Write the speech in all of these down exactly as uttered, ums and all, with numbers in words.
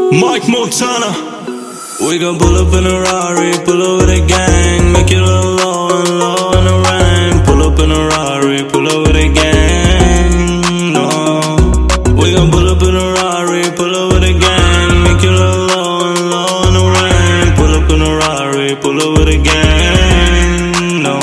Mike Montana. We gon' pull up in a Rari, pull up with a gang, make it low, low and low in the rain. Pull up in a Rari, pull up with a gang, no. We gon' pull up in a Rari, pull up with a gang, make it low, low and low in the rain. Pull up in a Rari, pull up with a gang, no.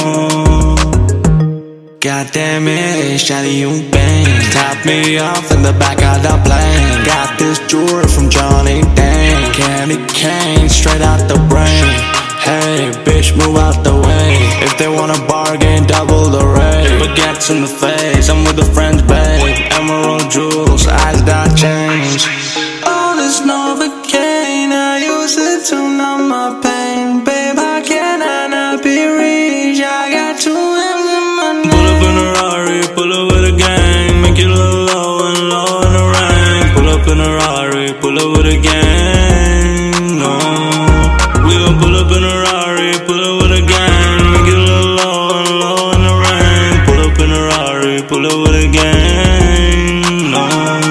Goddamn it, shawty, you bang. Top me off in the back of the plane. Got this jewelry from Johnny Dang. Candy cane, straight out the brain. Hey, bitch, move out the way. If they wanna bargain, double the rate. Baguettes in the face, I'm with a friend's babe. Emerald jewels, eyes that change. Oh, this Novocaine, I use it to numb my pain. Babe, how can I not be reached? I got two M's in my name. Pull up in a Rari, pull up with a gang, make it low, low and low in the rain. Pull up in a Rari, pull up with a gang, no. We gon' pull up in a Rari, pull up with a gang, make it low, low and low in the rain. Pull up in a Rari, pull up with a gang, no.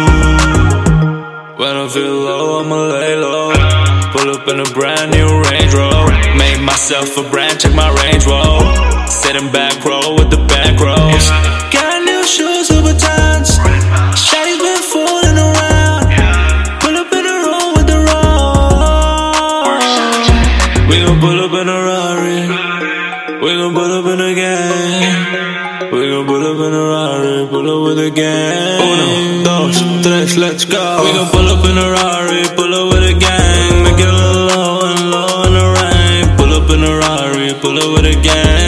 When I feel low, I'ma lay low. Pull up in a brand new Range Rover. Made myself a brand, check my range, whoa. Sitting back row with the back rows. Got new shoes, Louboutins. Shawty's been fooling around. Pull up in a row with the roll. We gon' pull up in a Rari. We gon' pull up in a gang. We gon' pull up in a Rari, pull up with a gang. Uno, dos, tres, let's go. We gon' pull up in a Rari, pull up with a gang. Make it low, low and low in the rain. Pull up in a Rari, pull up with a gang.